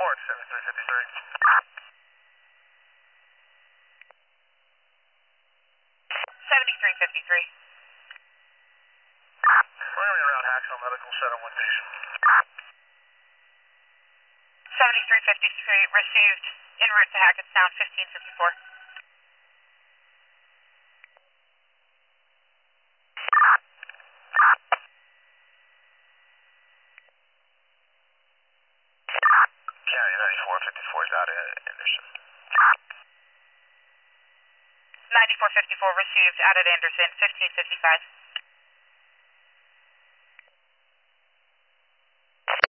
report, 7353. 7353. Running around Haxel Medical Center, one patient. 7353 received en route to Hackettstown, 1554. County 9454 is out of Anderson. 9454 received out at Anderson, 1555.